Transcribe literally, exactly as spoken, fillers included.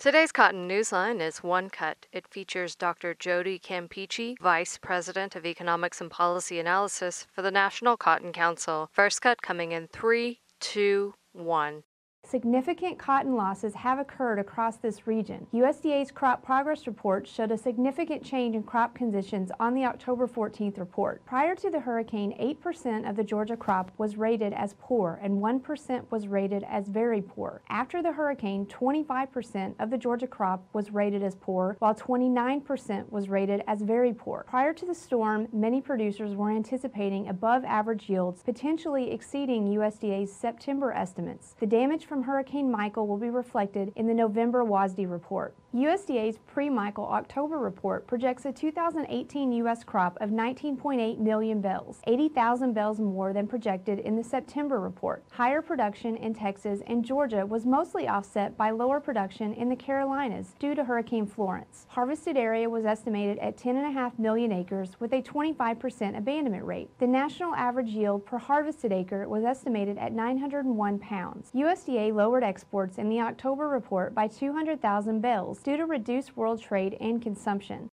Today's Cotton Newsline is One Cut. It features Doctor Jody Campeachy, Vice President of Economics and Policy Analysis for the National Cotton Council. First cut coming in three, two, one. Significant cotton losses have occurred across this region. U S D A's crop progress report showed a significant change in crop conditions on the October fourteenth report. Prior to the hurricane, eight percent of the Georgia crop was rated as poor and one percent was rated as very poor. After the hurricane, twenty-five percent of the Georgia crop was rated as poor, while twenty-nine percent was rated as very poor. Prior to the storm, many producers were anticipating above average yields, potentially exceeding U S D A's September estimates. The damage from Hurricane Michael will be reflected in the November W A S D report. U S D A's pre-Michael October report projects a two thousand eighteen U S crop of nineteen point eight million bales, eighty thousand bales more than projected in the September report. Higher production in Texas and Georgia was mostly offset by lower production in the Carolinas due to Hurricane Florence. Harvested area was estimated at ten point five million acres with a twenty-five percent abandonment rate. The national average yield per harvested acre was estimated at nine hundred one pounds. U S D A lowered exports in the October report by two hundred thousand bales due to reduced world trade and consumption.